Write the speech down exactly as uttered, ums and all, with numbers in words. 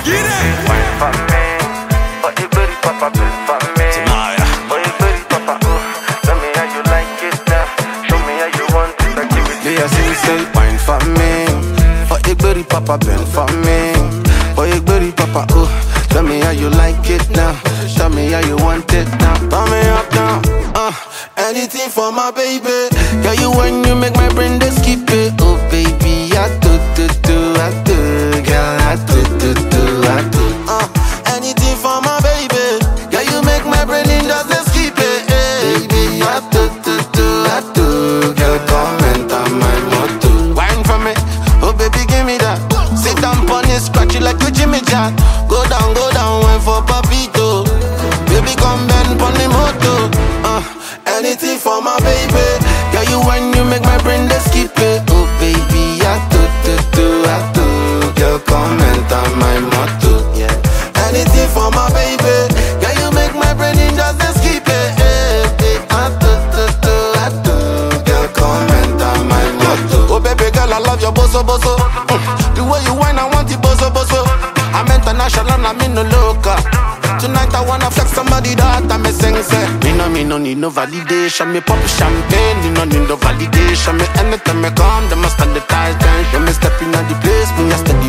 Get it. Wine for me, for your booty, papa, booty for me. For your booty, papa, ooh. Tell me how you like it now. Show me how you want it. I give it to you. Yeah, say, say, wine for me. For your booty, papa, bend for me. For your booty, papa, ooh. Tell me how you like it now. Tell me how you want it now. Turn me up now. Uh, anything for my baby. Girl, you when you make my brain just skip it. Oh baby, I do do do, I do. Girl, I do do do, I do. Uh, anything for my baby. Girl, you make my brain just skip it. Hey, baby, I do do do, I do. Girl, comment on my motto. Wine for me, oh baby, give me that. Sit down on it, scratch it like a Jimmy Jack. Go down, go down, wine for papito. Baby, come bend on the moto. Uh, anything for my baby. Girl, you when you make my brain just skip it. Oh baby, I do do do, I do. Girl, comment on my motto. Yeah. Anything for my baby. Girl, you make my brain just skip it. Hey, hey, I do do do, I do. Girl, comment on my motto. Oh baby girl, I love your boso boso. Mm. The way you whine, I want it boso boso. I'm international, I'm in no local. Tonight I wanna flex somebody that I'm a sing say. Me no, me no need no validation. Me pop champagne, me no need no validation. Me anytime me come, they must stand the ties. Then when me step in at the place, me a step